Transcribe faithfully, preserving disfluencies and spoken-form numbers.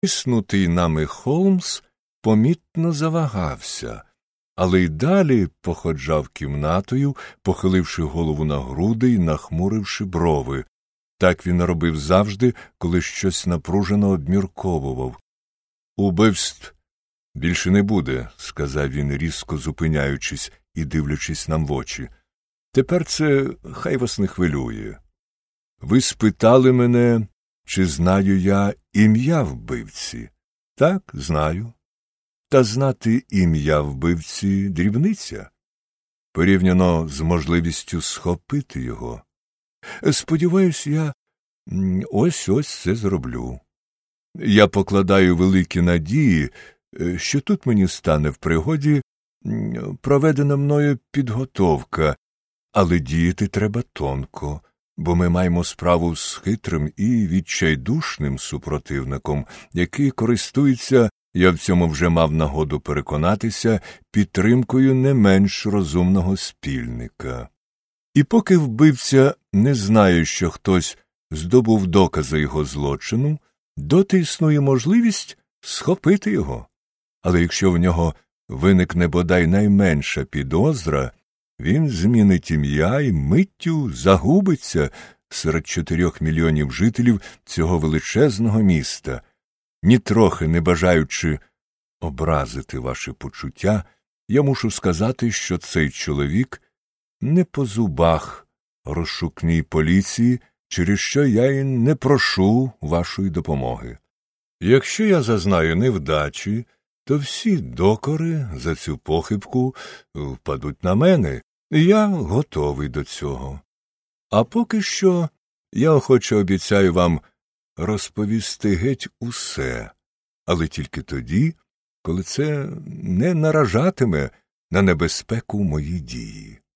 Тиснутий нами Холмс помітно завагався, але й далі походжав кімнатою, похиливши голову на груди й нахмуривши брови. Так він робив завжди, коли щось напружено обмірковував. «Убивств більше не буде», – сказав він, різко зупиняючись і дивлячись нам в очі. «Тепер це хай вас не хвилює. Ви спитали мене, чи знаю я ім'я вбивці? Так, знаю. Та знати ім'я вбивці – дрібниця, порівняно з можливістю схопити його. Сподіваюсь, я ось-ось це зроблю. Я покладаю великі надії, що тут мені стане в пригоді проведена мною підготовка, але діяти треба тонко, бо ми маємо справу з хитрим і відчайдушним супротивником, який користується, я в цьому вже мав нагоду переконатися, підтримкою не менш розумного спільника. І поки вбивця не знає, що хтось здобув докази його злочину, доти існує можливість схопити його. Але якщо в нього виникне бодай найменша підозра, він змінить ім'я і миттю загубиться серед чотирьох мільйонів жителів цього величезного міста. Нітрохи не бажаючи образити ваші почуття, я мушу сказати, що цей чоловік не по зубах розшукній поліції, через що я й не прошу вашої допомоги. Якщо я зазнаю невдачі, то всі докори за цю похибку впадуть на мене, і я готовий до цього. А поки що я охоче обіцяю вам розповісти геть усе, але тільки тоді, коли це не наражатиме на небезпеку мої дії.